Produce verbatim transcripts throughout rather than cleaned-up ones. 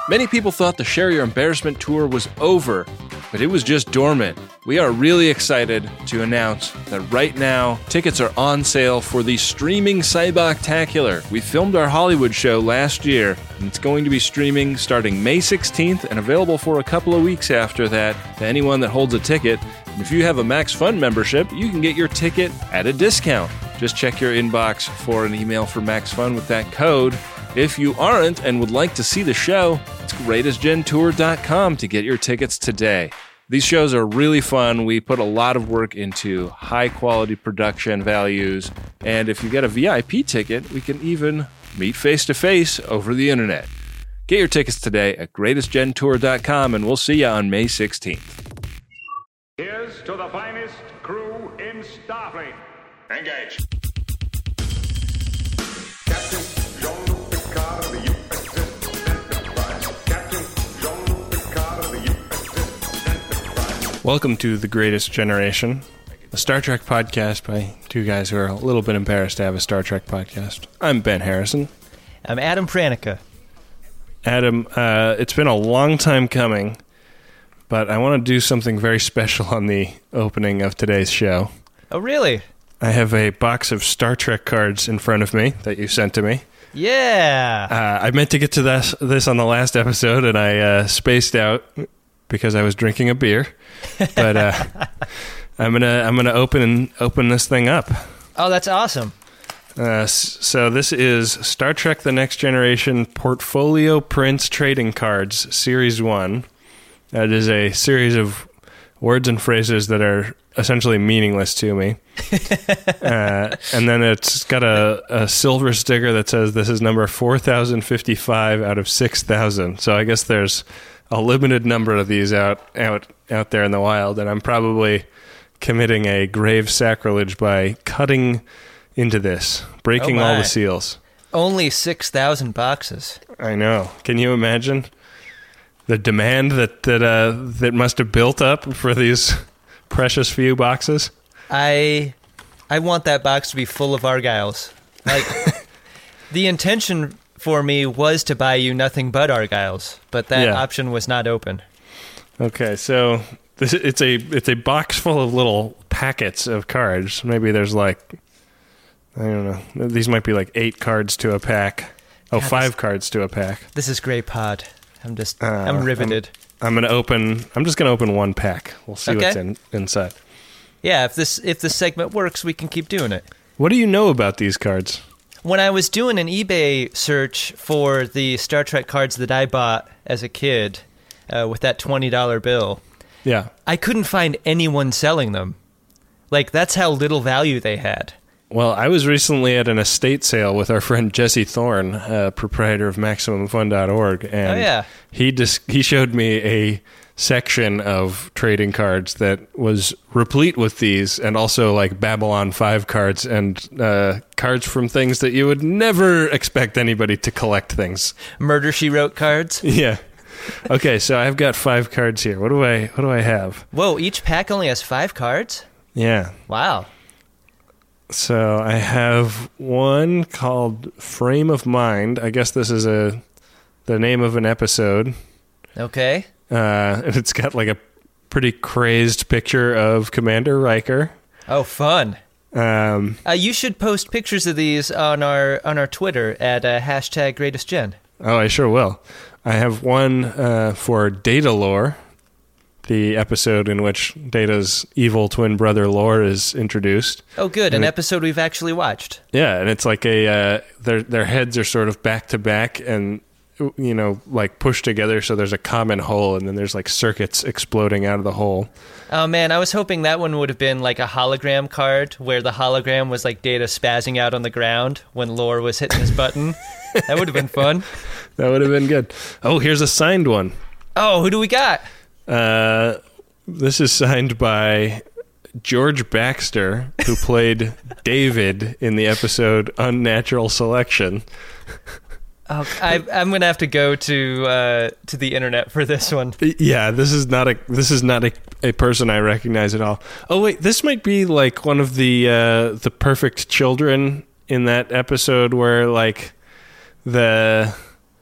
Many people thought the Share Your Embarrassment tour was over, but it was just dormant. We are really excited to announce that right now, tickets are on sale for the streaming Cyboctacular. We filmed our Hollywood show last year, and it's going to be streaming starting May sixteenth and available for a couple of weeks after that to anyone that holds a ticket. And if you have a Max Fun membership, you can get your ticket at a discount. Just check your inbox for an email for Max Fun with that code. If you aren't and would like to see the show, it's greatest gen tour dot com to get your tickets today. These shows are really fun. We put a lot of work into high-quality production values, and if you get a V I P ticket, we can even meet face-to-face over the internet. Get your tickets today at greatest gen tour dot com, and we'll see you on May sixteenth. Here's to the finest crew in Starfleet. Engage. Captain Jean-Luc Picard of the U S S Enterprise. Captain Jean-Luc Picard of the U S S Enterprise. Welcome to The Greatest Generation, a Star Trek podcast by two guys who are a little bit embarrassed to have a Star Trek podcast. I'm Ben Harrison. I'm Adam Pranica. Adam, uh, it's been a long time coming, but I want to do something very special on the opening of today's show. Oh, really? I have a box of Star Trek cards in front of me that you sent to me. Yeah. Uh, I meant to get to this, this on the last episode, and I uh, spaced out because I was drinking a beer. But uh, I'm gonna I'm gonna open open this thing up. Oh, that's awesome. Uh, so this is Star Trek: The Next Generation Portfolio Prints Trading Cards, Series One. That is a series of words and phrases that are essentially meaningless to me. uh, and then it's got a, a silver sticker that says this is number four thousand fifty-five out of six thousand. So I guess there's a limited number of these out, out, out there in the wild, and I'm probably committing a grave sacrilege by cutting into this, breaking Oh all my. the seals. Only six thousand boxes. I know. Can you imagine the demand that that uh, that must have built up for these precious few boxes? I I want that box to be full of Argyles. Like, the intention for me was to buy you nothing but Argyles, but that Yeah. option was not open. Okay, so this, it's a it's a box full of little packets of cards. Maybe there's like, I don't know, these might be like eight cards to a pack. Oh, God, five this- cards to a pack. This is Grey Pod. I'm just, Uh, I'm riveted. I'm, I'm gonna open. I'm just gonna open one pack. We'll see Okay. what's in inside. Yeah, if this if this segment works, we can keep doing it. What do you know about these cards? When I was doing an eBay search for the Star Trek cards that I bought as a kid uh, with that twenty dollar bill, Yeah. I couldn't find anyone selling them. Like, that's how little value they had. Well, I was recently at an estate sale with our friend Jesse Thorne, uh, proprietor of Maximum Fun dot org, and Oh, yeah. he dis- he showed me a section of trading cards that was replete with these, and also like Babylon five cards and uh, cards from things that you would never expect anybody to collect things. Murder, She Wrote cards. Yeah. Okay, so I've got five cards here. What do I what do I have? Whoa, each pack only has five cards? Yeah. Wow. So I have one called Frame of Mind. I guess this is a the name of an episode. Okay. Uh, and it's got like a pretty crazed picture of Commander Riker. Oh, fun. Um, Uh, you should post pictures of these on our on our Twitter at uh, hashtag GreatestGen. oh, I sure will. I have one uh, for Data Lore, the episode in which Data's evil twin brother Lore is introduced. Oh, good. An And it- episode we've actually watched. Yeah, and it's like a uh, their their heads are sort of back to back and, you know, like pushed together, so there's a common hole, and then there's like circuits exploding out of the hole. Oh, man, I was hoping that one would have been like a hologram card where the hologram was like Data spazzing out on the ground when Lore was hitting his button. That would have been fun. That would have been good. Oh, here's a signed one. Oh, who do we got? Uh, this is signed by George Baxter, who played David in the episode Unnatural Selection. Oh, I, I'm gonna have to go to uh, to the internet for this one. Yeah, this is not a this is not a, a person I recognize at all. Oh wait, this might be like one of the uh, the perfect children in that episode where like the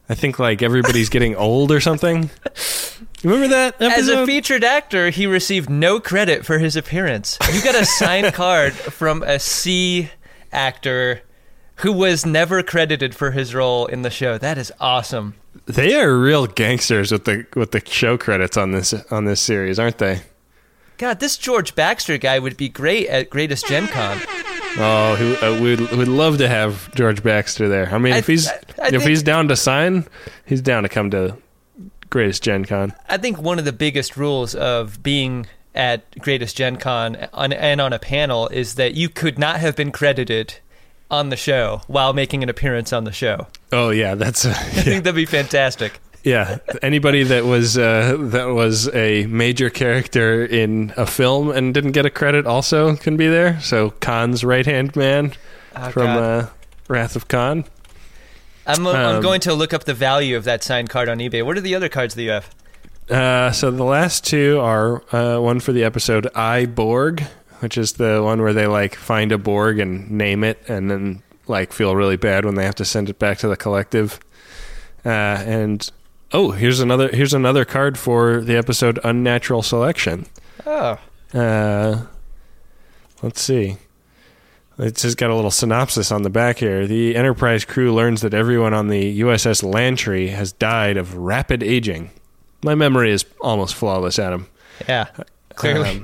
I think like everybody's getting old or something. Remember that episode? As a featured actor, he received no credit for his appearance. You got a signed card from a C actor who was never credited for his role in the show. That is awesome. They are real gangsters with the with the show credits on this on this series, aren't they? God, this George Baxter guy would be great at Greatest Gen Con. Oh, who, uh, we'd we'd love to have George Baxter there. I mean, I- if he's I- I if think- he's down to sign, he's down to come to Greatest Gen Con. I think one of the biggest rules of being at Greatest Gen Con on, and on a panel is that you could not have been credited on the show while making an appearance on the show. Oh yeah, that's uh, I think that'd be fantastic. yeah. Anybody that was uh, that was a major character in a film and didn't get a credit also can be there. So Khan's right hand man Oh, from God. uh, Wrath of Khan. I'm, I'm um, going to look up the value of that signed card on eBay. What are the other cards that you have? Uh, so the last two are uh, one for the episode I, Borg, which is the one where they like find a Borg and name it and then like feel really bad when they have to send it back to the collective. Uh, and oh, here's another here's another card for the episode Unnatural Selection. Oh, Uh, let's see. It's just got a little synopsis on the back here. The Enterprise crew learns that everyone on the U S S Lantry has died of rapid aging. My memory is almost flawless, Adam. yeah, clearly. Um,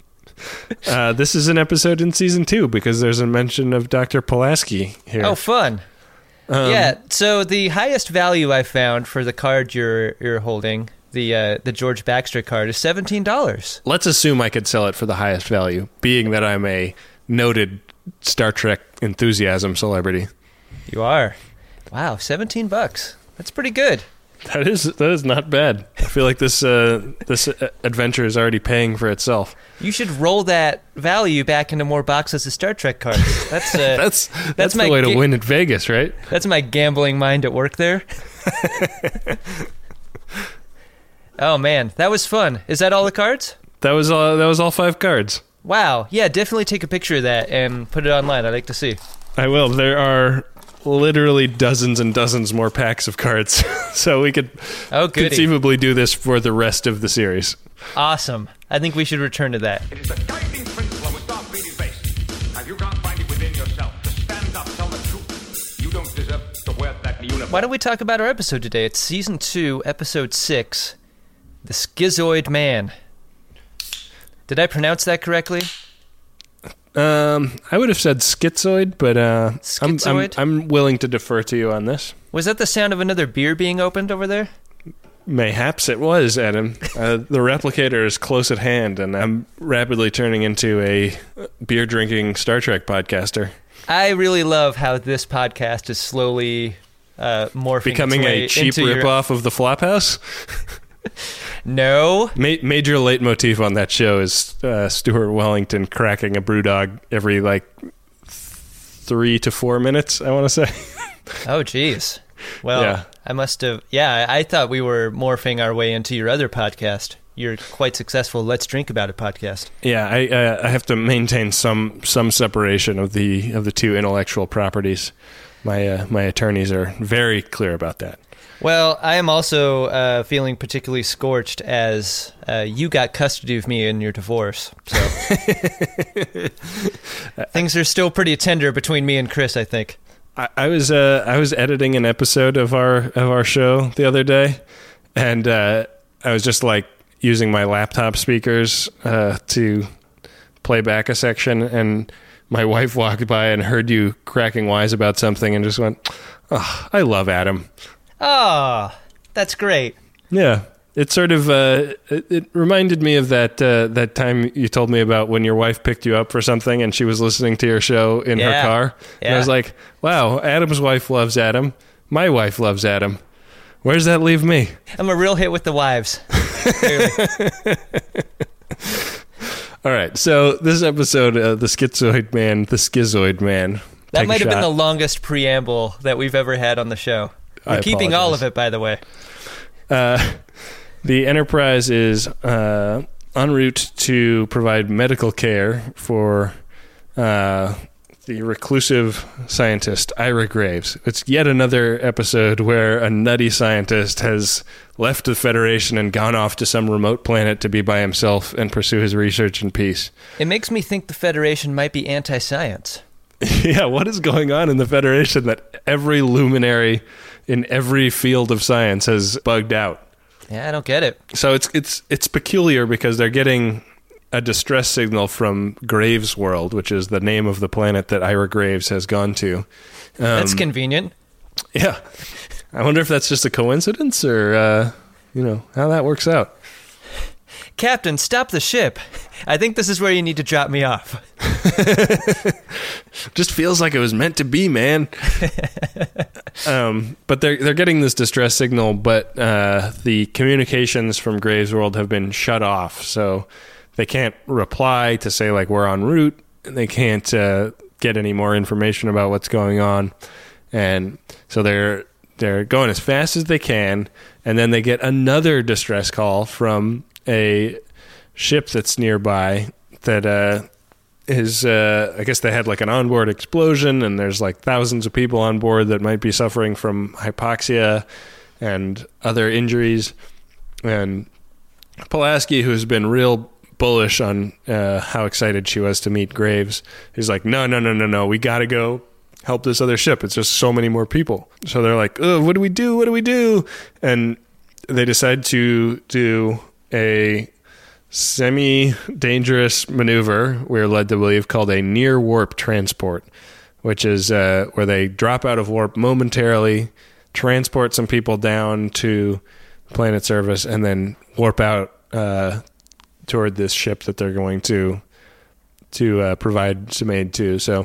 uh, this is an episode in season two because there's a mention of Doctor Pulaski here. Oh, fun. Um, yeah, so the highest value I found for the card you're you're holding, the uh, the George Baxter card, is seventeen dollars. Let's assume I could sell it for the highest value, being that I'm a noted Star Trek enthusiasm celebrity. You are. Wow, seventeen bucks. That's pretty good. That is that is not bad. I feel like this uh, this uh, adventure is already paying for itself. You should roll that value back into more boxes of Star Trek cards. That's uh, That's that's, my the way to ga- win at Vegas, right? that's my gambling mind at work there. Oh man, that was fun. Is that all the cards? That was all. That was all five cards. Wow. Yeah, definitely take a picture of that and put it online. I'd like to see. I will. There are literally dozens and dozens more packs of cards, so we could Oh, goody. conceivably do this for the rest of the series. Awesome. I think we should return to that. It is the guiding principle on which Starfleet is based. Now, you can't find it within yourself to stand up, tell the truth. You don't deserve to wear that uniform. Why don't we talk about our episode today? It's season two, episode six, The Schizoid Man. Did I pronounce that correctly? Um, I would have said schizoid, but uh, I'm, I'm Schizoid? I'm willing to defer to you on this. Was that the sound of another beer being opened over there? Mayhaps it was, Adam. Uh, the replicator is close at hand, and I'm rapidly turning into a beer drinking Star Trek podcaster, I really love how this podcast is slowly uh, morphing becoming its way a cheap into your- ripoff of the Flophouse. No. Ma- major leitmotif on that show is uh, Stuart Wellington cracking a brewdog every like th- three to four minutes. I want to say. Oh, jeez. Well, Yeah. I must have. Yeah, I I thought we were morphing our way into your other podcast. Your quite successful Let's Drink About It podcast. Yeah, I uh, I have to maintain some some separation of the of the two intellectual properties. My uh, my attorneys are very clear about that. Well, I am also uh, feeling particularly scorched as uh, you got custody of me in your divorce. So things are still pretty tender between me and Chris, I think. I, I was uh, I was editing an episode of our of our show the other day, and uh, I was just like using my laptop speakers uh, to play back a section, and my wife walked by and heard you cracking wise about something, and just went, "Oh, I love Adam." Ah, that's great. Yeah, it sort of uh, it, it reminded me of that uh, that time you told me about when your wife picked you up for something and she was listening to your show in Yeah. her car. And I Yeah. was like, "Wow, Adam's wife loves Adam. My wife loves Adam. Where does that leave me?" I'm a real hit with the wives. Clearly. All right, so this episode, uh, the Schizoid Man, the Schizoid Man. That Take a might have been shot. the longest preamble that we've ever had on the show. We're I keeping all apologize. of it, by the way. Uh, the Enterprise is uh, en route to provide medical care for uh, the reclusive scientist Ira Graves. It's yet another episode where a nutty scientist has left the Federation and gone off to some remote planet to be by himself and pursue his research in peace. It makes me think the Federation might be anti-science. Yeah, what is going on in the Federation that every luminary in every field of science has bugged out? Yeah, I don't get it. So it's it's it's peculiar because they're getting a distress signal from Graves World, which is the name of the planet that Ira Graves has gone to. Um, That's convenient. Yeah. I wonder if that's just a coincidence or, uh, you know, how that works out. Captain, stop the ship. I think this is where you need to drop me off. Just feels like it was meant to be, man. um, but they're they're getting this distress signal, but uh, the communications from Graves World have been shut off, so they can't reply to say, like, we're en route. They can't uh, get any more information about what's going on. And so they're they're going as fast as they can, and then they get another distress call from a ship that's nearby that uh, is, uh, I guess they had, like, an onboard explosion, and there's, like, thousands of people on board that might be suffering from hypoxia and other injuries. And Pulaski, who's been real bullish on uh, how excited she was to meet Graves, he's like, no, no, no, no, no, we gotta go help this other ship. It's just so many more people. So they're like, oh, what do we do? What do we do? And they decide to do a semi-dangerous maneuver, we're led to believe, called a near warp transport, which is uh, where they drop out of warp momentarily, transport some people down to planet surface, and then warp out uh, toward this ship that they're going to to uh, provide some aid to. So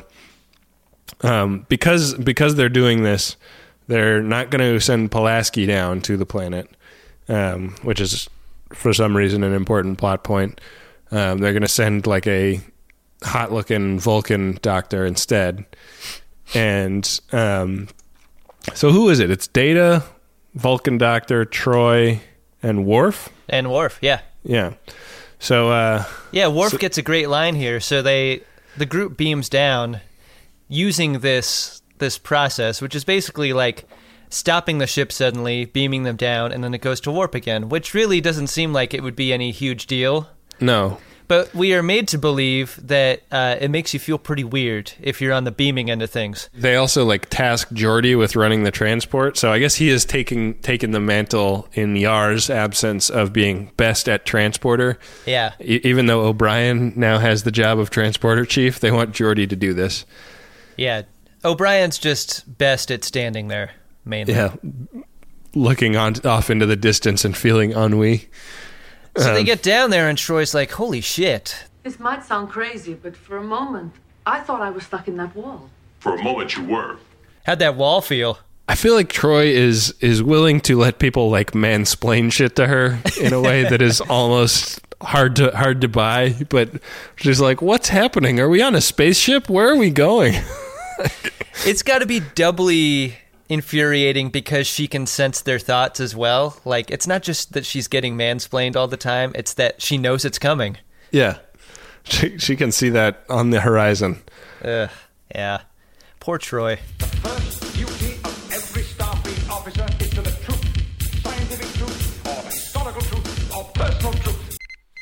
um, because because they're doing this, they're not going to send Pulaski down to the planet, um, which is for some reason an important plot point. Um, they're going to send like a hot-looking Vulcan doctor instead. And um, so who is it? It's Data, Vulcan doctor, Troy, and Worf? And Worf, yeah. Yeah. So uh, yeah, Worf so, gets a great line here. So they the group beams down using this this process, which is basically like stopping the ship suddenly, beaming them down, and then it goes to warp again, which really doesn't seem like it would be any huge deal. No. But we are made to believe that uh, it makes you feel pretty weird if you're on the beaming end of things. They also like task Geordi with running the transport, so I guess he is taking taking the mantle in Yar's absence of being best at transporter. Yeah. E- even though O'Brien now has the job of transporter chief, they want Geordi to do this. Yeah. O'Brien's just best at standing there, mainly. Yeah. Looking on off into the distance and feeling ennui. So um, they get down there and Troy's like, holy shit. This might sound crazy, but for a moment, I thought I was stuck in that wall. For a moment, you were. How'd that wall feel? I feel like Troy is is willing to let people like mansplain shit to her in a way that is almost hard to hard to buy, but she's like, what's happening? Are we on a spaceship? Where are we going? It's got to be doubly infuriating because she can sense their thoughts as well. Like, it's not just that she's getting mansplained all the time, it's that she knows it's coming. Yeah. She she can see that on the horizon. Ugh, yeah. Poor Troy. The first duty of every Starfleet officer is to the truth. Scientific truth, or historical truth, or personal truth.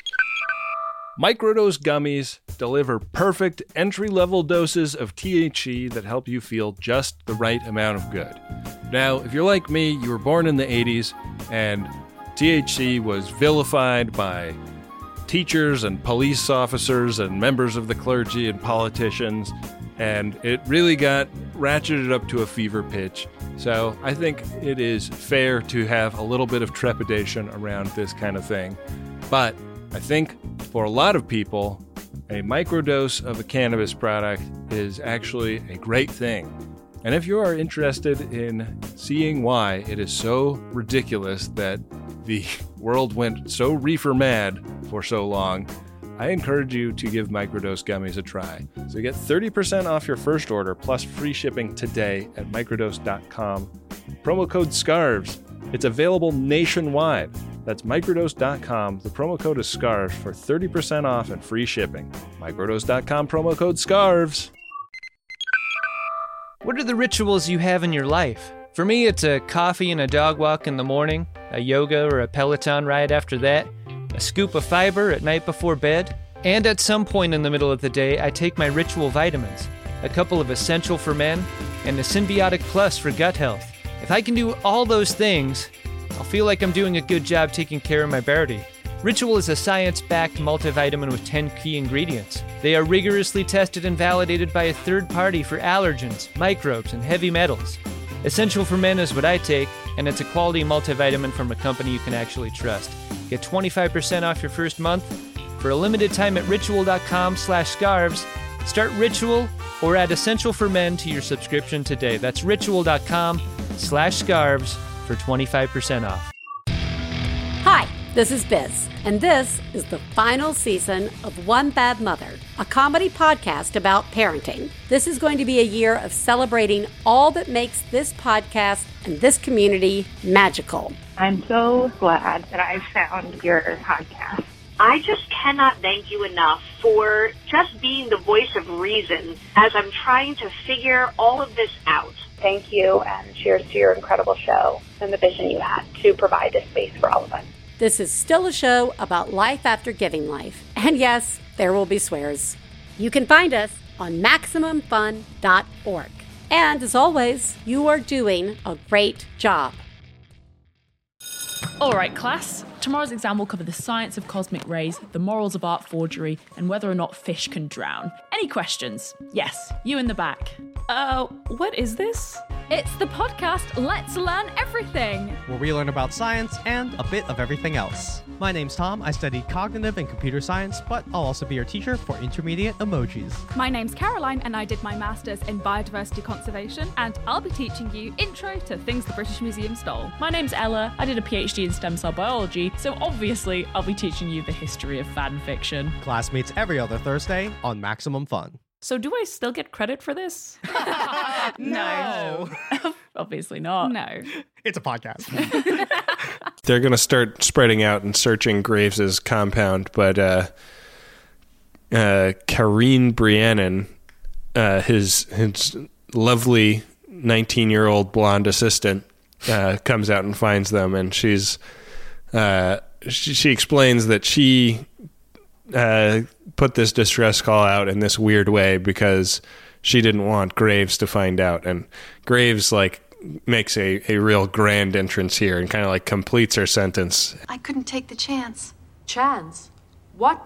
Microdose gummies deliver perfect entry-level doses of T H C that help you feel just the right amount of good. Now, if you're like me, you were born in the eighties, and T H C was vilified by teachers and police officers and members of the clergy and politicians, and it really got ratcheted up to a fever pitch. So I think it is fair to have a little bit of trepidation around this kind of thing. But I think for a lot of people, a microdose of a cannabis product is actually a great thing. And if you are interested in seeing why it is so ridiculous that the world went so reefer mad for so long, I encourage you to give microdose gummies a try. So you get thirty percent off your first order plus free shipping today at microdose dot com. Promo code SCARVES. It's available nationwide. That's microdose dot com. The promo code is SCARVES for thirty percent off and free shipping. microdose dot com, promo code SCARVES. What are the rituals you have in your life? For me, it's a coffee and a dog walk in the morning, a yoga or a Peloton ride after that, a scoop of fiber at night before bed, and at some point in the middle of the day, I take my ritual vitamins, a couple of Essential for Men, and a Symbiotic Plus for gut health. If I can do all those things, I'll feel like I'm doing a good job taking care of my body. Ritual is a science-backed multivitamin with ten key ingredients. They are rigorously tested and validated by a third party for allergens, microbes, and heavy metals. Essential for Men is what I take, and it's a quality multivitamin from a company you can actually trust. Get twenty-five percent off your first month for a limited time at ritual.com slash scarves. Start Ritual or add Essential for Men to your subscription today. That's ritual.com slash scarves for twenty-five percent off. Hi, this is Biz, and this is the final season of One Bad Mother, a comedy podcast about parenting. This is going to be a year of celebrating all that makes this podcast and this community magical. I'm so glad that I found your podcast. I just cannot thank you enough for just being the voice of reason as I'm trying to figure all of this out. Thank you, and cheers to your incredible show and the vision you had to provide this space for all of us. This is still a show about life after giving life. And yes, there will be swears. You can find us on maximum fun dot org. And as always, you are doing a great job. All right, class. Tomorrow's exam will cover the science of cosmic rays, the morals of art forgery, and whether or not fish can drown. Any questions? Yes, you in the back. Uh, what is this? It's the podcast Let's Learn Everything, where we learn about science and a bit of everything else. My name's Tom. I studied cognitive and computer science, but I'll also be your teacher for intermediate emojis. My name's Caroline, and I did my master's in biodiversity conservation, and I'll be teaching you intro to things the British Museum stole. My name's Ella. I did a PhD in stem cell biology, so obviously I'll be teaching you the history of fan fiction. Class meets every other Thursday on Maximum Fun. So do I still get credit for this? No. Obviously not. No. It's a podcast. They're going to start spreading out and searching Graves's compound, but uh, uh, Karine Brianon, uh, his his lovely nineteen-year-old blonde assistant, uh, comes out and finds them, and she's uh, she, she explains that she uh, put this distress call out in this weird way because she didn't want Graves to find out, and Graves like makes a, a real grand entrance here and kind of like completes her sentence. I couldn't take the chance. Chance? What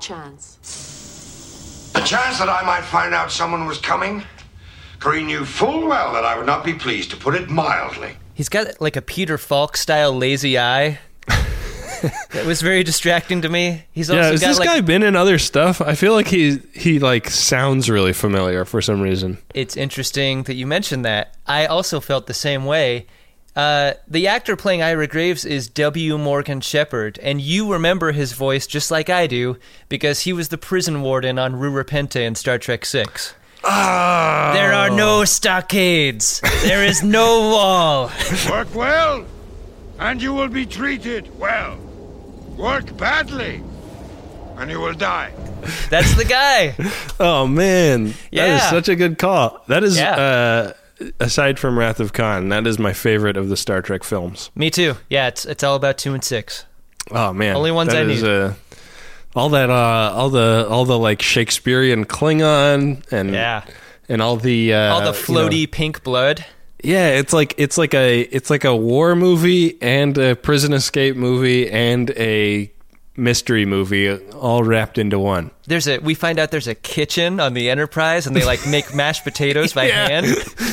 chance? The chance that I might find out someone was coming? Karine knew full well that I would not be pleased, to put it mildly. He's got like a Peter Falk-style lazy eye. That was very distracting to me. He's also yeah, has got this like, guy been in other stuff? I feel like he he like sounds really familiar for some reason. It's interesting that you mentioned that. I also felt the same way. Uh, the actor playing Ira Graves is W. Morgan Shepard, and you remember his voice just like I do because he was the prison warden on Rue Repente in Star Trek six. Oh. There are no stockades. There is no wall. Work well, and you will be treated well. Work badly, and you will die. That's the guy. Oh, man. Yeah. That is such a good call. That is, Yeah. uh, aside from Wrath of Khan, that is my favorite of the Star Trek films. Me too. Yeah, it's it's all about two and six. Oh, man. Only ones that I is, need. Uh, all that, uh, all the, all the like Shakespearean Klingon and, Yeah. and all the, uh, All the floaty you know, pink blood. yeah, it's like it's like a it's like a war movie and a prison escape movie and a mystery movie all wrapped into one. There's a we find out there's a kitchen on the Enterprise and they like make mashed potatoes by Yeah. hand.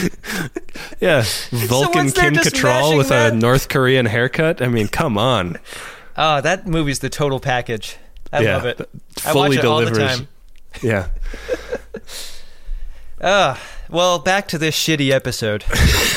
Yeah, Vulcan once they're Kim just Cattrall mashing with that- a North Korean haircut. I mean, come on. Oh, that movie's the total package. I yeah, love it. th- I fully watch it all delivers. the time. Yeah. Uh, well, back to this shitty episode.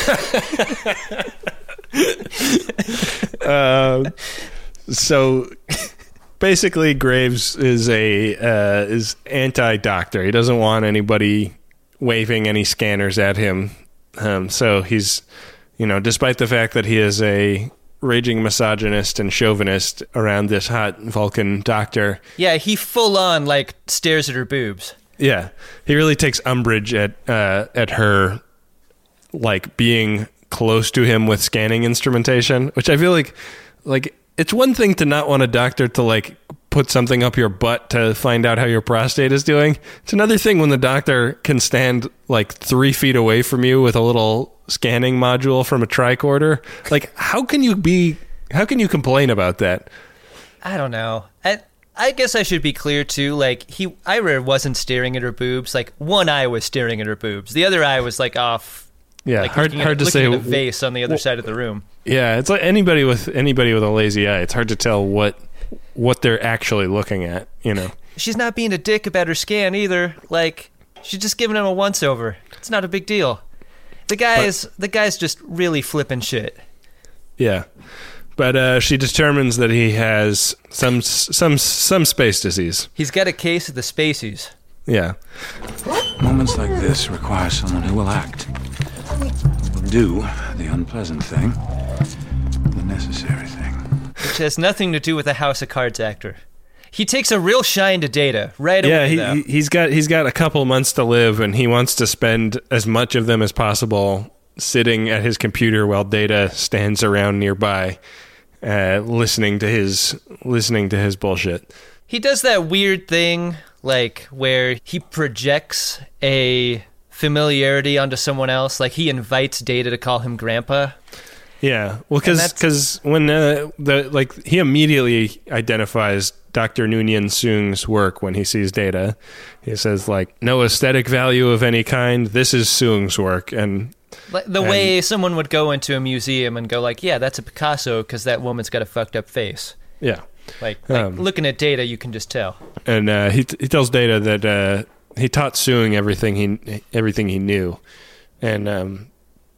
uh, so basically, Graves is a uh, is anti-doctor. He doesn't want anybody waving any scanners at him. Um, so he's, you know, despite the fact that he is a raging misogynist and chauvinist around this hot Vulcan doctor. Yeah, he full on like stares at her boobs. Yeah, he really takes umbrage at uh, at her like being close to him with scanning instrumentation, which I feel like like it's one thing to not want a doctor to like put something up your butt to find out how your prostate is doing. It's another thing when the doctor can stand like three feet away from you with a little scanning module from a tricorder. Like, how can you be, how can you complain about that? I don't know. I, I guess I should be clear too. Like, he, Ira wasn't staring at her boobs. Like, one eye was staring at her boobs. The other eye was like off. Yeah, like, hard, looking hard at, to looking say. at the vase on the other side of the room. Yeah, it's like anybody with anybody with a lazy eye. It's hard to tell what what they're actually looking at. You know, she's not being a dick about her scan either. Like, she's just giving him a once over. It's not a big deal. The guy's but, the guy's just really flipping shit. Yeah, but uh, she determines that he has some some some space disease. He's got a case of the spaceys. Yeah. Moments like this require someone who will act. Who will do the unpleasant thing, the necessary thing. Which has nothing to do with a House of Cards actor. He takes a real shine to Data right yeah, away. Yeah, he, he's got he's got a couple months to live, and he wants to spend as much of them as possible sitting at his computer while Data stands around nearby, uh, listening to his listening to his bullshit. He does that weird thing, like where he projects a familiarity onto someone else. Like he invites Data to call him Grandpa. Yeah, well, because because when uh, the like he immediately identifies Doctor Noonien Soong's work when he sees Data. He says like no aesthetic value of any kind. This is Soong's work, and like the and, way someone would go into a museum and go like, yeah, that's a Picasso because that woman's got a fucked up face. Yeah, like, like um, looking at Data, you can just tell. And uh, he he tells Data that uh, he taught Soong everything he everything he knew, and. Um,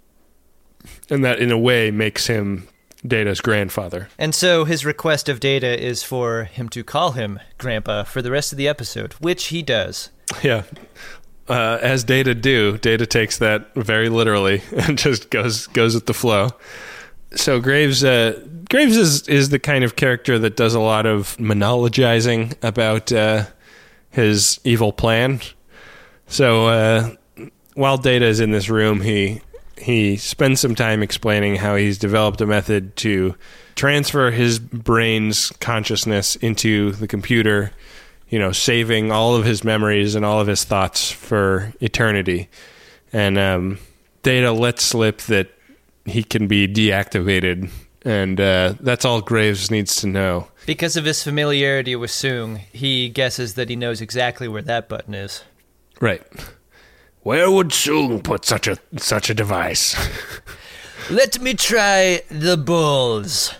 And that, in a way, makes him Data's grandfather. And so his request of Data is for him to call him Grandpa for the rest of the episode, which he does. Yeah. Uh, as Data do, Data takes that very literally and just goes goes with the flow. So Graves uh, Graves is, is the kind of character that does a lot of monologizing about uh, his evil plan. So uh, while Data is in this room, he... He spends some time explaining how he's developed a method to transfer his brain's consciousness into the computer, you know, saving all of his memories and all of his thoughts for eternity. And um, Data lets slip that he can be deactivated, and uh, that's all Graves needs to know. Because of his familiarity with Soong, he guesses that he knows exactly where that button is. Right. Where would Soong put such a such a device? Let me try the balls.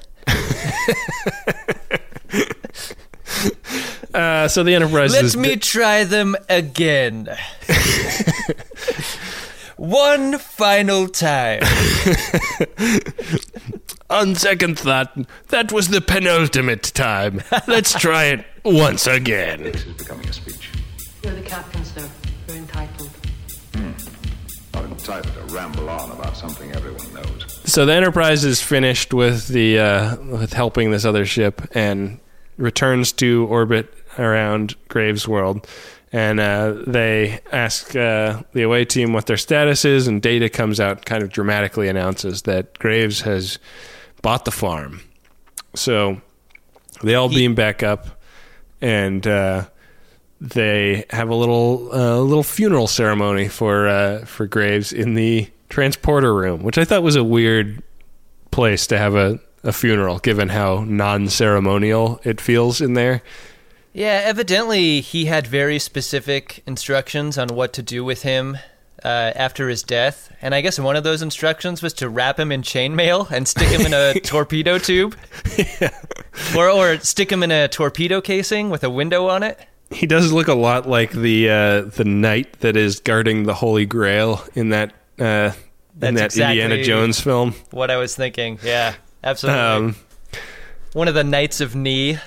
uh, so the Enterprise Let is me di- try them again. One final time. On second thought, that was the penultimate time. Let's try it once again. This is becoming a speech. You're the captain, sir. You're entitled. Not entitled to ramble on about something everyone knows. So the Enterprise is finished with the uh, with helping this other ship and returns to orbit around Graves' world. And uh, they ask uh, the away team what their status is, and Data comes out and kind of dramatically announces that Graves has bought the farm. So they all beam back up, and uh, they have a little uh, little funeral ceremony for uh, for Graves in the transporter room, which I thought was a weird place to have a, a funeral, given how non-ceremonial it feels in there. Yeah, evidently he had very specific instructions on what to do with him uh, after his death, and I guess one of those instructions was to wrap him in chainmail and stick him in a torpedo tube, yeah. or or stick him in a torpedo casing with a window on it. He does look a lot like the uh, the knight that is guarding the Holy Grail in that uh, in that exactly Indiana Jones film. What I was thinking, yeah, absolutely. Um, one of the Knights of Ni.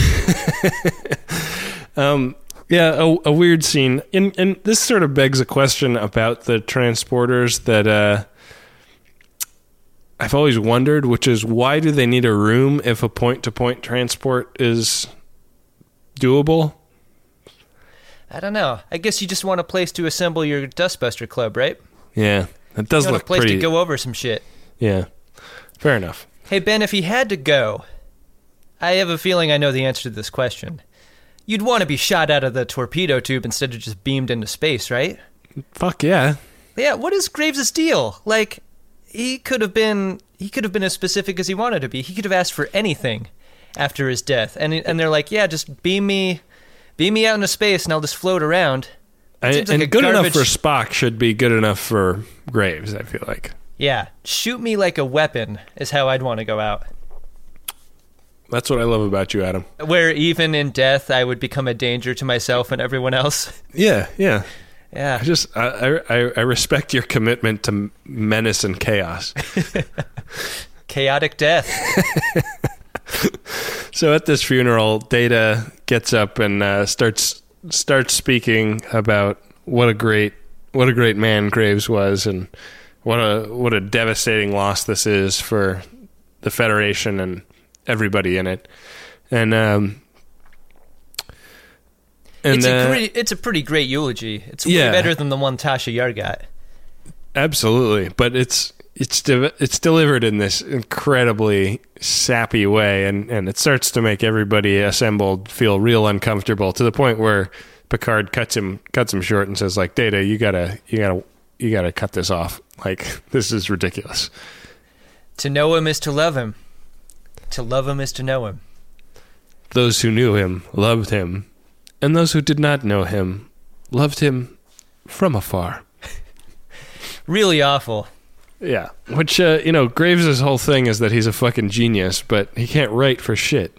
um, yeah, a, a weird scene, and and this sort of begs a question about the transporters that uh, I've always wondered, which is why do they need a room if a point-to-point transport is doable? I don't know. I guess you just want a place to assemble your Dustbuster Club, right? Yeah, It does You have look a place pretty. to go over some shit. Yeah, fair enough. Hey, Ben, if he had to go, I have a feeling I know the answer to this question. You'd want to be shot out of the torpedo tube instead of just beamed into space, right? Fuck yeah. Yeah, what is Graves' deal? Like, he could have been he could have been as specific as he wanted to be. He could have asked for anything after his death. And and they're like, yeah, just beam me beam me out into space and I'll just float around. I, Seems and like a good garbage- enough for Spock should be good enough for Graves, I feel like. Yeah, shoot me like a weapon is how I'd want to go out. That's what I love about you, Adam. Where even in death, I would become a danger to myself and everyone else. Yeah, yeah. Yeah. I just, I, I, I respect your commitment to menace and chaos. Chaotic death. So at this funeral, Data gets up and uh, starts starts speaking about what a great what a great man Graves was, and what a what a devastating loss this is for the Federation and everybody in it. And um, and it's a uh, pretty, it's a pretty great eulogy. It's way Yeah. better than the one Tasha Yar got. absolutely, but it's it's de- it's delivered in this incredibly sappy way, and, and it starts to make everybody assembled feel real uncomfortable, to the point where Picard cuts him cuts him short and says, like, Data, you gotta you gotta you gotta cut this off. Like, this is ridiculous. To know him is to love him. To love him is to know him. Those who knew him loved him, and those who did not know him loved him from afar. Really awful. Yeah, which, uh, you know, Graves' whole thing is that he's a fucking genius, but he can't write for shit.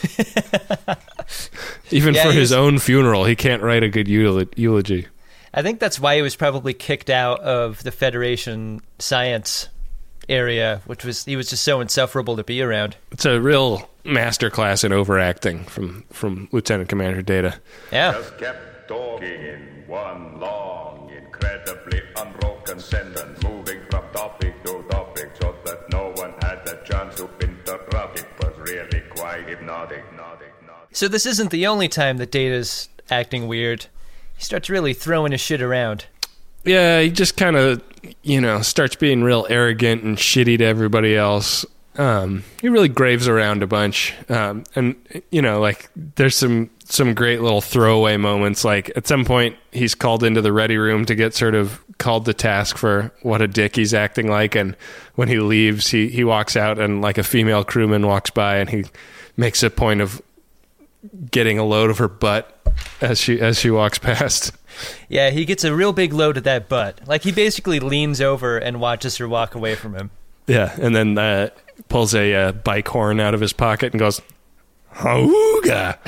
Even Yeah, for his he's- own funeral, he can't write a good eul- eulogy. I think that's why he was probably kicked out of the Federation science area, which was he was just so insufferable to be around. It's a real masterclass in overacting from, from Lieutenant Commander Data. Yeah. Just kept talking in one long, incredibly unbroken sentence, moving from topic to topic so that no one had the chance to interrupt. It was really quite hypnotic, hypnotic, hypnotic. So this isn't the only time that Data's acting weird. He starts really throwing his shit around. Yeah, he just kind of, you know, starts being real arrogant and shitty to everybody else. Um, he really Graves around a bunch. Um, and, you know, like, there's some, some great little throwaway moments. Like, at some point, he's called into the ready room to get sort of called to task for what a dick he's acting like. And when he leaves, he, he walks out and, like, a female crewman walks by and he makes a point of getting a load of her butt as she as she walks past. Yeah, he gets a real big load of that butt. Like, he basically leans over and watches her walk away from him. Yeah, and then uh, pulls a uh, bike horn out of his pocket and goes, "Hauga!"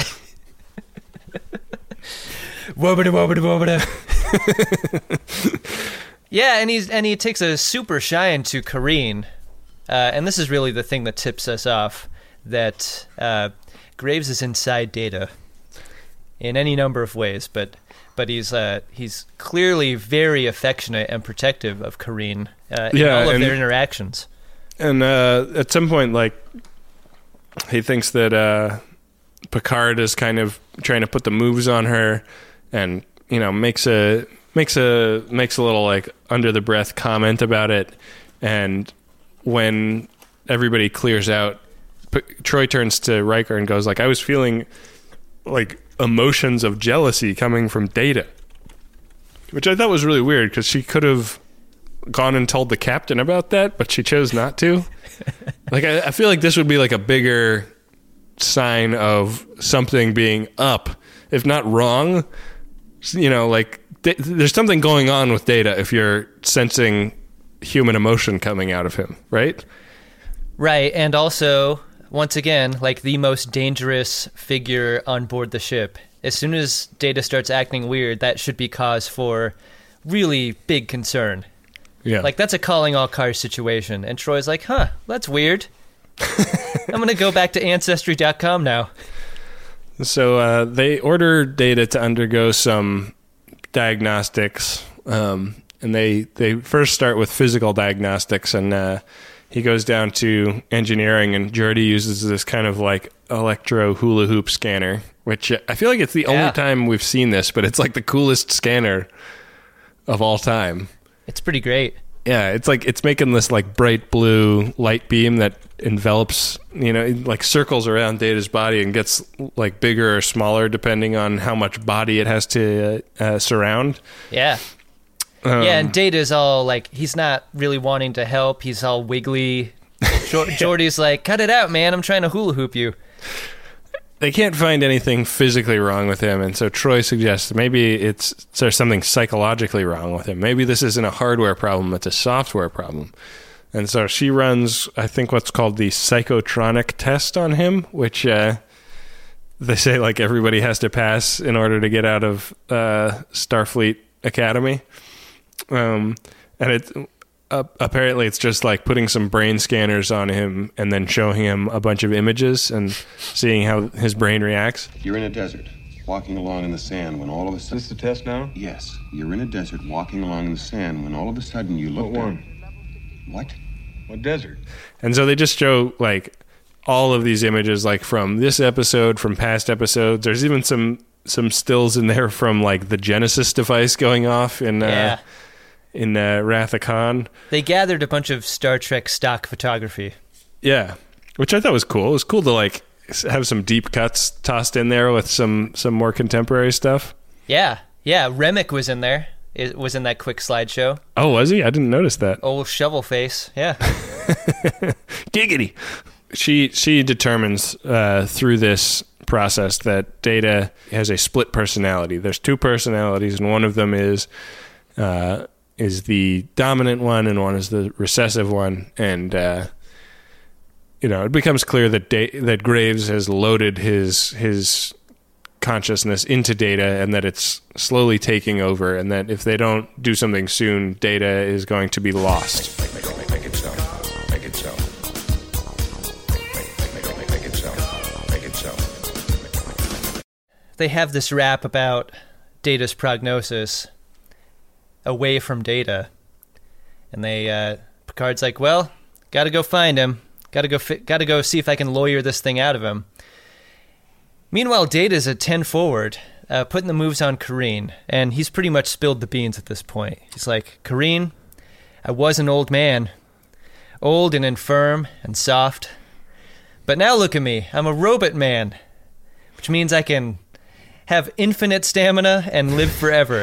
Wobbada, wobbada, wobbada. Yeah, and he's and he takes a super shine to Kareen, uh, and this is really the thing that tips us off that uh, Graves is inside Data in any number of ways, but but he's uh, he's clearly very affectionate and protective of Kareen uh, in Yeah, all of and- their interactions. And uh, at some point, like, he thinks that uh, Picard is kind of trying to put the moves on her, and, you know, makes a makes a makes a little, like, under the breath comment about it. And when everybody clears out, P- Troy turns to Riker and goes, like, I was feeling like emotions of jealousy coming from Data, which I thought was really weird, because she could have gone and told the captain about that, but she chose not to. Like, I, I feel like this would be like a bigger sign of something being up, if not wrong. You know, like, th- there's something going on with Data if you're sensing human emotion coming out of him, right? Right, and also, once again, like, the most dangerous figure on board the ship. As soon as Data starts acting weird, that should be cause for really big concern. Yeah. Like, that's a calling all cars situation. And Troy's like, huh, that's weird. I'm going to go back to Ancestry dot com now. So uh, they order Data to undergo some diagnostics, um, and they, they first start with physical diagnostics, and uh, he goes down to engineering, and Geordi uses this kind of like electro hula hoop scanner, which I feel like it's the Yeah. only time we've seen this, but it's like the coolest scanner of all time. It's pretty great. Yeah, it's like it's making this like bright blue light beam that envelops, you know, like circles around Data's body and gets like bigger or smaller depending on how much body it has to uh, uh, surround. Yeah. Um, yeah, and Data's all like, he's not really wanting to help. He's all wiggly. Geordi's like, cut it out, man. I'm trying to hula hoop you. They can't find anything physically wrong with him, and so Troy suggests maybe it's there's something psychologically wrong with him. Maybe this isn't a hardware problem, it's a software problem. And so she runs, I think, what's called the psychotronic test on him, which uh, they say like everybody has to pass in order to get out of uh, Starfleet Academy. Um, and it uh, apparently it's just like putting some brain scanners on him and then showing him a bunch of images and seeing how his brain reacts. You're in a desert, walking along in the sand when all of a sudden... Is this the test now? Yes. You're in a desert, walking along in the sand when all of a sudden you look... What one? What? What desert? And so they just show like all of these images, like from this episode, from past episodes. There's even some some stills in there from like the Genesis device going off in... Yeah. Uh, in uh, Wrath of Khan. They gathered a bunch of Star Trek stock photography. Yeah, which I thought was cool. It was cool to like have some deep cuts tossed in there with some, some more contemporary stuff. Yeah, yeah. Remick was in there. It was in that quick slideshow. Oh, was he? I didn't notice that. Old shovel face, yeah. Giggity. She, she determines uh, through this process that Data has a split personality. There's two personalities, and one of them is... Uh, is the dominant one and one is the recessive one. And, uh, you know, it becomes clear that da- that Graves has loaded his his consciousness into Data and that it's slowly taking over, and that if they don't do something soon, Data is going to be lost. Make, make, make, make it so. Make it so. Make, make, make, make, make it so. Make it so. They have this rap about Data's prognosis away from Data, and they uh Picard's like, well, gotta go find him, gotta go fi- gotta go see if I can lawyer this thing out of him. Meanwhile, Data's at ten forward, uh, putting the moves on Kareen, and he's pretty much spilled the beans at this point. He's like, Kareen, I was an old man, old and infirm and soft, but now look at me, I'm a robot man, which means I can have infinite stamina and live forever.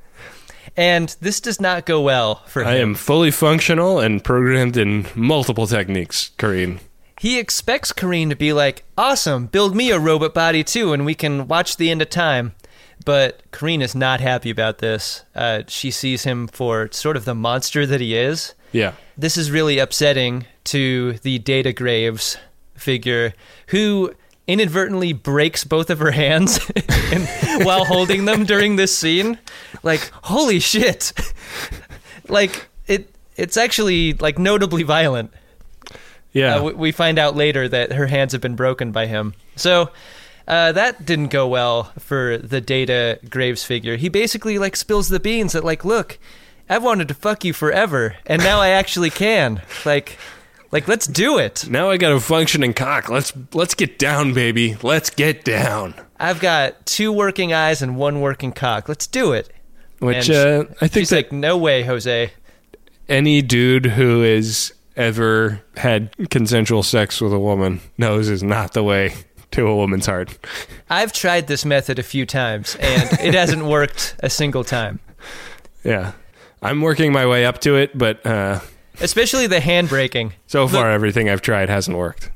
And this does not go well for him. I am fully functional and programmed in multiple techniques, Kareen. He expects Kareen to be like, awesome, build me a robot body too, and we can watch the end of time. But Kareen is not happy about this. Uh, she sees him for sort of the monster that he is. Yeah. This is really upsetting to the Data Graves figure, who inadvertently breaks both of her hands and, while holding them during this scene. Like, holy shit. Like, it it's actually, like, notably violent. Yeah. Uh, we, we find out later that her hands have been broken by him. So, uh, that didn't go well for the Data Graves figure. He basically, like, spills the beans that, like, look, I've wanted to fuck you forever, and now I actually can. Like... Like, let's do it. Now I got a functioning cock. Let's let's get down, baby. Let's get down. I've got two working eyes and one working cock. Let's do it. Which uh, I think she's that like, no way, Jose. Any dude who has ever had consensual sex with a woman knows is not the way to a woman's heart. I've tried this method a few times, and it hasn't worked a single time. Yeah. I'm working my way up to it, but... Uh, Especially the hand braking. So far, Look, everything I've tried hasn't worked.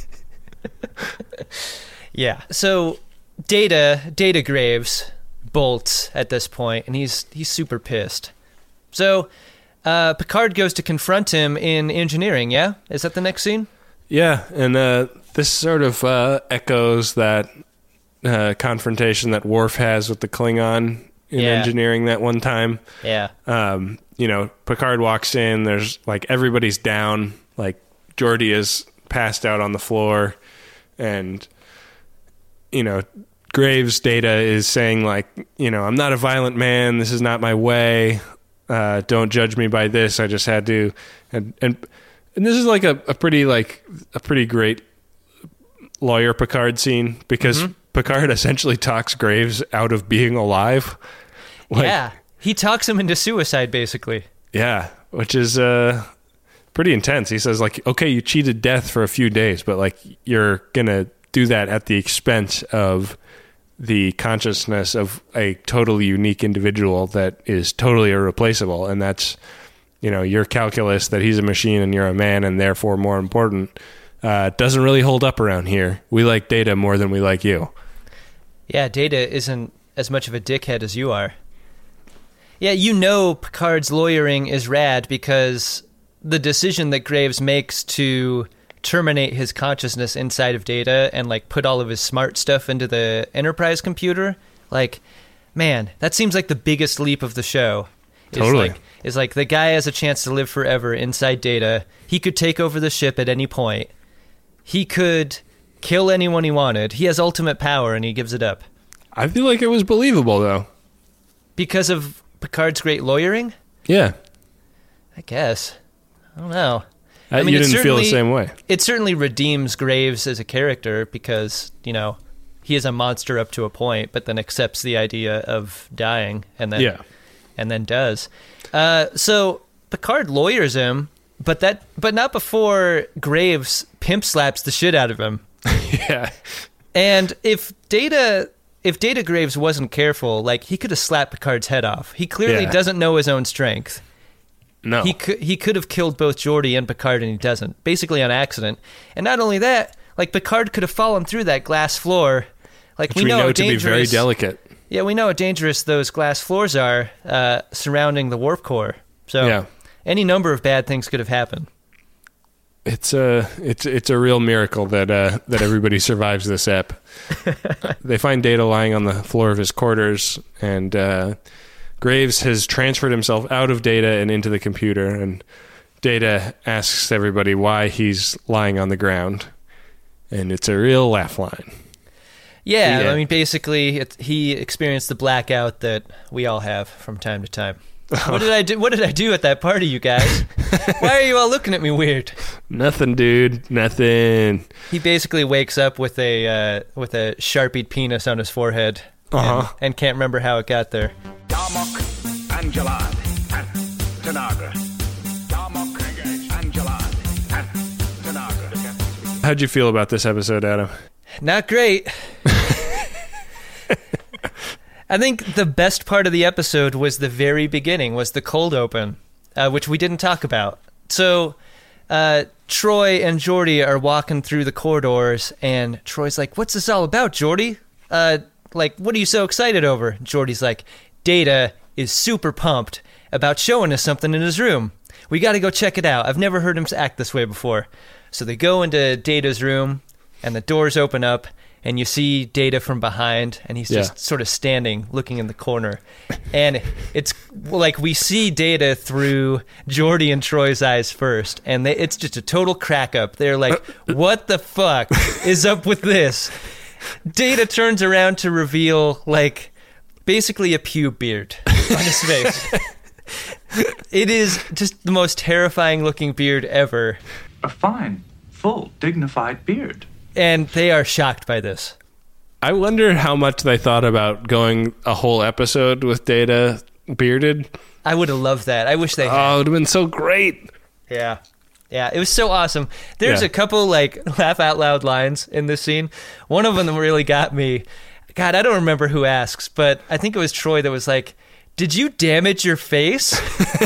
Yeah. So Data, Data Graves bolts at this point, and he's he's super pissed. So uh, Picard goes to confront him in engineering, yeah? Is that the next scene? Yeah, and uh, this sort of uh, echoes that uh, confrontation that Worf has with the Klingon in yeah. engineering that one time. Yeah. Um, you know, Picard walks in, there's like everybody's down, like Geordi is passed out on the floor, and, you know, Graves Data is saying like, you know, I'm not a violent man, this is not my way, uh, don't judge me by this, I just had to, and and, and this is like a, a pretty like, a pretty great lawyer Picard scene, because mm-hmm. Picard essentially talks Graves out of being alive. Like, yeah. He talks him into suicide, basically. Yeah, which is uh, pretty intense. He says, like, okay, you cheated death for a few days, but like you're gonna do that at the expense of the consciousness of a totally unique individual that is totally irreplaceable, and that's, you know, your calculus that he's a machine and you're a man and therefore more important uh, doesn't really hold up around here. We like Data more than we like you. Yeah, Data isn't as much of a dickhead as you are. Yeah, you know Picard's lawyering is rad because the decision that Graves makes to terminate his consciousness inside of Data and like put all of his smart stuff into the Enterprise computer, like, man, that seems like the biggest leap of the show. Is totally. Like, is like the guy has a chance to live forever inside Data. He could take over the ship at any point. He could kill anyone he wanted. He has ultimate power and he gives it up. I feel like it was believable, though. Because of Picard's great lawyering? Yeah. I guess. I don't know. Uh, I mean, you it didn't feel the certainly- same way. It certainly redeems Graves as a character because, you know, he is a monster up to a point, but then accepts the idea of dying and then Yeah. and then does. Uh, so Picard lawyers him, but that but not before Graves pimp slaps the shit out of him. Yeah. And if Data if Data Graves wasn't careful, like he could have slapped Picard's head off. He clearly Yeah. doesn't know his own strength. No. He could he could have killed both Geordi and Picard, and he doesn't. Basically on accident. And not only that, like Picard could have fallen through that glass floor. Like Which we know, how to be very dangerous- delicate. Yeah, we know how dangerous those glass floors are uh, surrounding the warp core. So Yeah. any number of bad things could have happened. It's a it's it's a real miracle that uh, that everybody survives this ep. They find Data lying on the floor of his quarters, and uh, Graves has transferred himself out of Data and into the computer. And Data asks everybody why he's lying on the ground, and it's a real laugh line. Yeah, Yeah. I mean, basically, it, he experienced the blackout that we all have from time to time. What did I do? What did I do at that party, you guys? Why are you all looking at me weird? Nothing, dude. Nothing. He basically wakes up with a uh, with a sharpied penis on his forehead, Uh-huh. and, and can't remember how it got there. Darmok, Angelad, and Tanagra. Darmok, Angelad, and Tanagra. How'd you feel about this episode, Adam? Not great. I think the best part of the episode was the very beginning, was the cold open, uh, which we didn't talk about. So uh, Troy and Geordi are walking through the corridors, and Troy's like, "What's this all about, Geordi? Uh, like, what are you so excited over?" Geordi's like, "Data is super pumped about showing us something in his room. We got to go check it out. I've never heard him act this way before." So they go into Data's room, and the doors open up, and you see Data from behind, and he's just Yeah. sort of standing, looking in the corner. And it's like we see Data through Geordi and Troy's eyes first, and they, it's just a total crack up. They're like, what the fuck is up with this? Data turns around to reveal, like, basically a pube beard on his face. It is just the most terrifying looking beard ever. A fine, full, dignified beard. And they are shocked by this. I wonder how much they thought about going a whole episode with Data bearded. I would have loved that. I wish they had. Oh, it would have been so great. Yeah. Yeah, it was so awesome. There's Yeah. a couple, like, laugh out loud lines in this scene. One of them really got me. God, I don't remember who asks, but I think it was Troy that was like, "Did you damage your face?"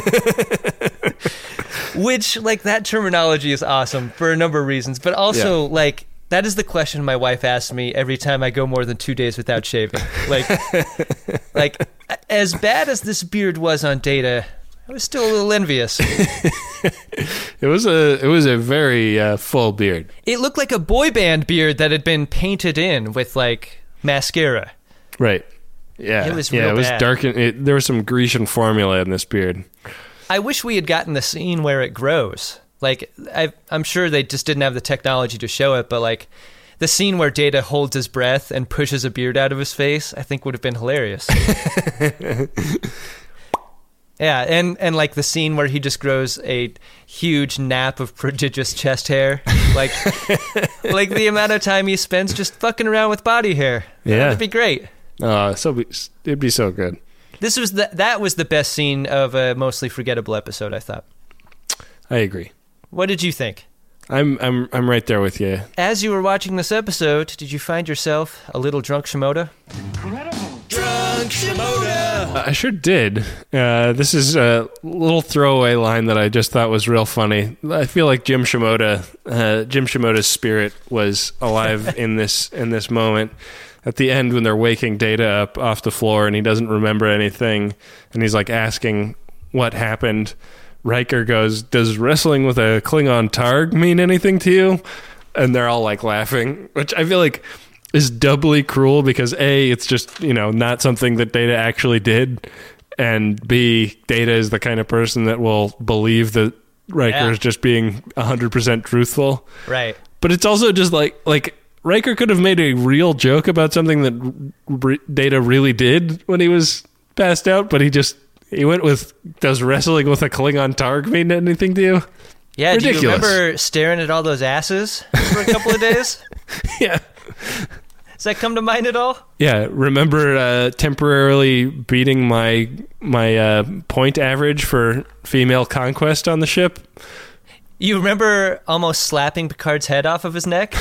Which, like, that terminology is awesome for a number of reasons, but also, Yeah. like, that is the question my wife asks me every time I go more than two days without shaving. Like, like as bad as this beard was on Data, I was still a little envious. It was a it was a very uh, full beard. It looked like a boy band beard that had been painted in with, like, mascara. Right. Yeah. It was yeah. real It was bad. dark. And it, there was some Grecian formula in this beard. I wish we had gotten the scene where it grows. Like, I, I'm sure they just didn't have the technology to show it, but, like, the scene where Data holds his breath and pushes a beard out of his face, I think would have been hilarious. Yeah, and, and, like, the scene where he just grows a huge nap of prodigious chest hair. Like, like the amount of time he spends just fucking around with body hair. Yeah. That'd be great. Uh, so be, it'd be so good. This was the, that was the best scene of a mostly forgettable episode, I thought. I agree. What did you think? I'm I'm I'm right there with you. As you were watching this episode, did you find yourself a little drunk Shimoda? Drunk Shimoda! I sure did. Uh, this is a little throwaway line that I just thought was real funny. I feel like Jim Shimoda, uh, Jim Shimoda's spirit was alive in this in this moment. At the end, when they're waking Data up off the floor and he doesn't remember anything, and he's like asking what happened, Riker goes, "Does wrestling with a Klingon Targ mean anything to you?" And they're all like laughing, which I feel like is doubly cruel because A, it's just, you know, not something that Data actually did, and B, Data is the kind of person that will believe that Riker Yeah. is just being one hundred percent truthful. Right. But it's also just like, like Riker could have made a real joke about something that R- Data really did when he was passed out, but he just, he went with, does wrestling with a Klingon Targ mean anything to you? Yeah, Ridiculous. do you remember staring at all those asses for a couple of days? Yeah. Does that come to mind at all? Yeah, remember uh, temporarily beating my my uh, point average for female conquest on the ship? You remember almost slapping Picard's head off of his neck?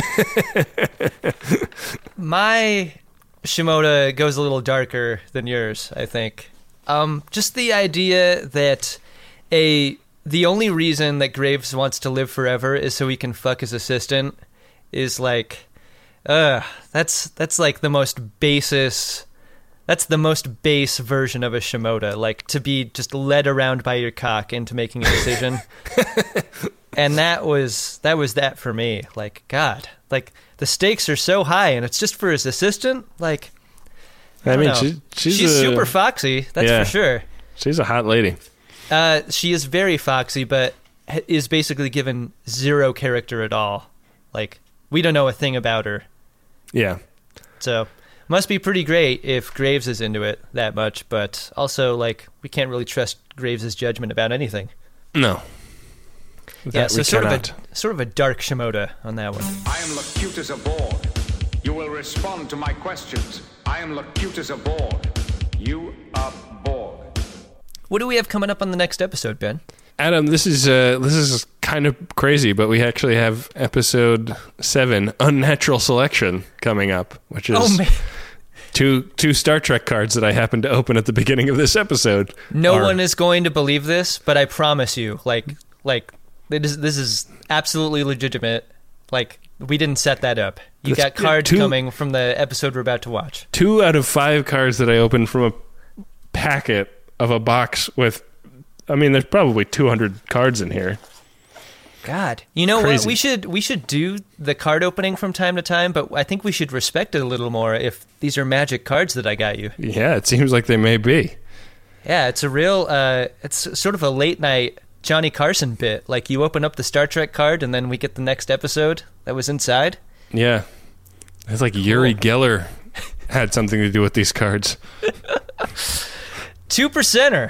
My Shimoda goes a little darker than yours, I think. Um, just the idea that a the only reason that Graves wants to live forever is so he can fuck his assistant is like, uh, that's that's like the most basis. That's the most base version of a Shimoda, like to be just led around by your cock into making a decision. And that was that was that for me. Like, God, like the stakes are so high, and it's just for his assistant. Like, I, I don't mean, know. she, she's, she's a, super foxy. That's yeah, for sure. She's a hot lady. Uh, she is very foxy, but is basically given zero character at all. Like, we don't know a thing about her. Yeah. So, must be pretty great if Graves is into it that much, but also, like, we can't really trust Graves' judgment about anything. No. Yeah, That so we sort of cannot. a sort of a dark Shimoda on that one. I am Locutus aboard. You will respond to my questions. I am Locutus aboard. You aboard. What do we have coming up on the next episode, Ben? Adam, this is uh, this is kind of crazy, but we actually have episode seven, Unnatural Selection, coming up, which is Oh, man. two two Star Trek cards that I happened to open at the beginning of this episode. No are- one is going to believe this, but I promise you, like, like this is, this is absolutely legitimate. Like, we didn't set that up. You That's- got cards two- coming from the episode we're about to watch. two out of five cards that I opened from a packet of a box with, I mean, there's probably two hundred cards in here. God, you know Crazy. what? We should we should do the card opening from time to time, but I think we should respect it a little more if these are magic cards that I got you. Yeah, it seems like they may be. Yeah, it's a real, uh, it's sort of a late night Johnny Carson bit. Like, you open up the Star Trek card and then we get the next episode that was inside. Yeah. It's like Yuri Geller had something to do with these cards. Two percenter.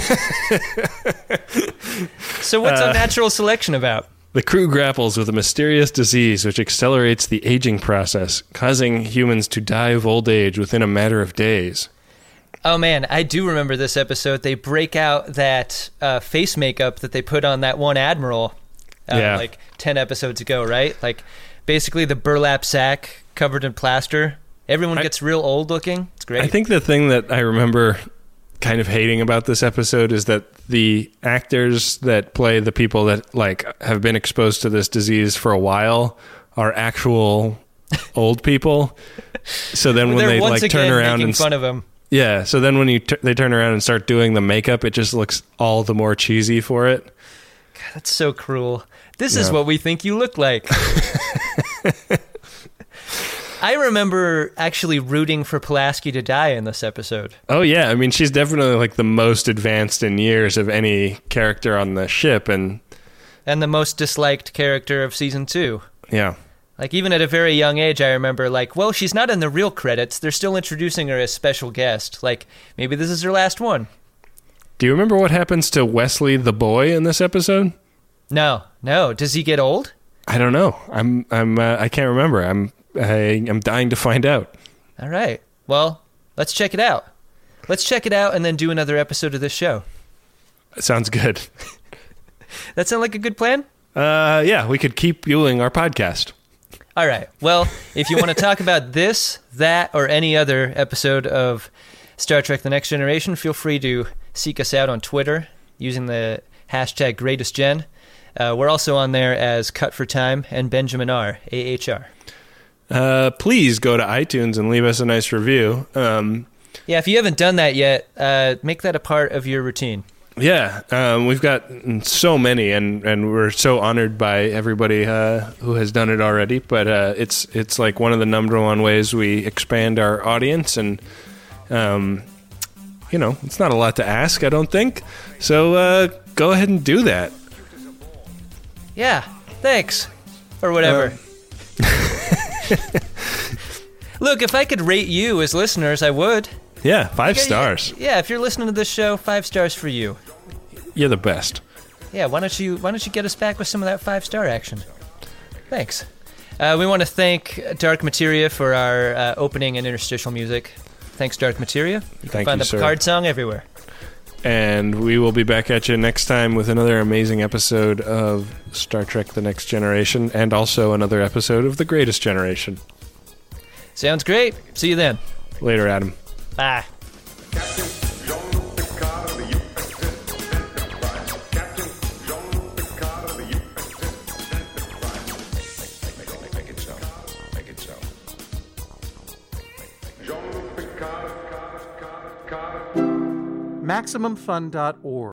So what's Uh, Unnatural Selection about? The crew grapples with a mysterious disease which accelerates the aging process, causing humans to die of old age within a matter of days. Oh man, I do remember this episode. They break out that uh, face makeup that they put on that one admiral uh, Yeah. like ten episodes ago, right? Like, basically the burlap sack covered in plaster. Everyone gets real old looking. It's great. I think the thing that I remember kind of hating about this episode is that the actors that play the people that like have been exposed to this disease for a while are actual old people. So then when They're they once like turn again around making and fun of him. Yeah, so then when you t- they turn around and start doing the makeup, it just looks all the more cheesy for it. God, that's so cruel. This is Yeah. what we think you look like. I remember actually rooting for Pulaski to die in this episode. Oh yeah, I mean she's definitely like the most advanced in years of any character on the ship, and And the most disliked character of season two. yeah. Like, even at a very young age, I remember, like, well, she's not in the real credits. They're still introducing her as special guest. Like, maybe this is her last one. Do you remember what happens to Wesley the boy in this episode? No, no. Does he get old? I don't know. I'm I'm uh, I can't remember. I'm I, I'm dying to find out. All right. Well, let's check it out. Let's check it out and then do another episode of this show. Sounds good. That sound like a good plan? Uh, yeah, we could keep fueling our podcast. All right. Well, if you want to talk about this, that, or any other episode of Star Trek The Next Generation, feel free to seek us out on Twitter using the hashtag GreatestGen. Uh, we're also on there as Cut for Time and Benjamin R, A H R. Uh, please go to iTunes and leave us a nice review. Um, yeah, if you haven't done that yet, uh, make that a part of your routine. Yeah, um, we've got so many, and, and we're so honored by everybody uh, who has done it already. But uh, it's it's like one of the number one ways we expand our audience, and um, you know, it's not a lot to ask, I don't think. So uh, go ahead and do that. Yeah, thanks, or whatever. Uh, Look, if I could rate you as listeners, I would. Yeah, five yeah, stars. Yeah, yeah, if you're listening to this show, five stars for you. You're the best. Yeah, why don't you why don't you get us back with some of that five star action? Thanks. Uh, we want to thank Dark Materia for our uh, opening and interstitial music. Thanks, Dark Materia. You can Thank find you, the sir. Picard song everywhere. And we will be back at you next time with another amazing episode of Star Trek The Next Generation, and also another episode of The Greatest Generation. Sounds great. See you then. Later, Adam. Bye. Maximum Fun dot org